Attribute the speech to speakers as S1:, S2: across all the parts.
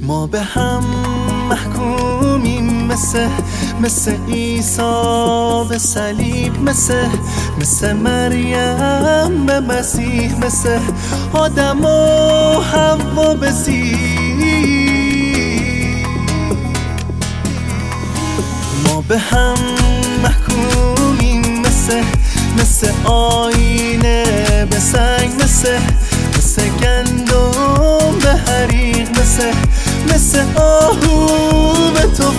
S1: ما به هم محکومیم مثل عیسی به صلیب، مثل مریم به مسیح، مثل آدم و حوا به سیح. ما به هم محکومیم مثل آینه به سنگ، مثل گندم به حریق، مثل آهو به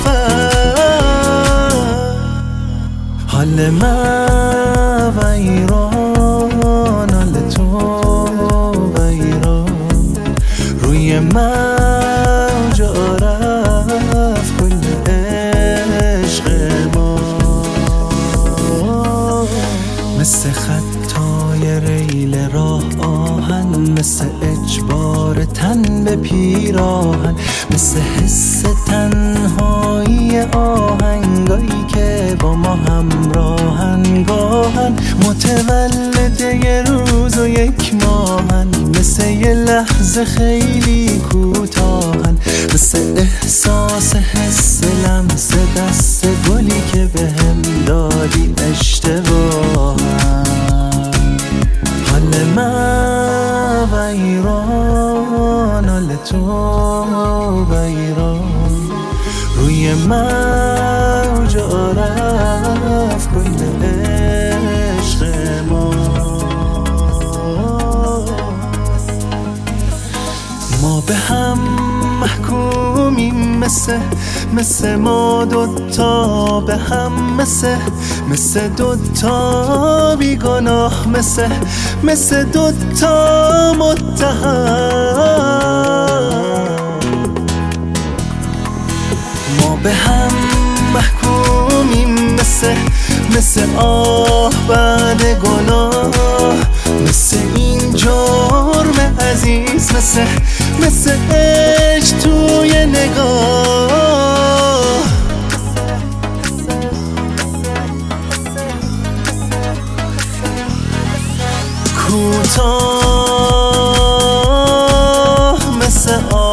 S1: تفنگ. حال من ویران، حال تو ویران، روی من جا رفت کل عشق ما. مثل خطای ریل راه آهن، مثل اجبار تن به پیراهن، مثل حس تنهایی آهنگایی که با ما همراهن، گاهن متولد یه روز و یک ماهن، مثل یه لحظه خیلی کوتاهن، مثل احساس حس لمس دست گلی که بهم دادی اشتباهن. حال من ویران، حال تو ویران، روی من جا رفت کل عشق ما. ما به هم محکومیم مثل ما دوتا به هم، مثل دوتا بیگناه، مثل دوتا متهم. ما به هم محکومیم مثل آه بعد گناه، مثل این جرم عزیز، مثل عشق توی نگاه. کوتاه مثل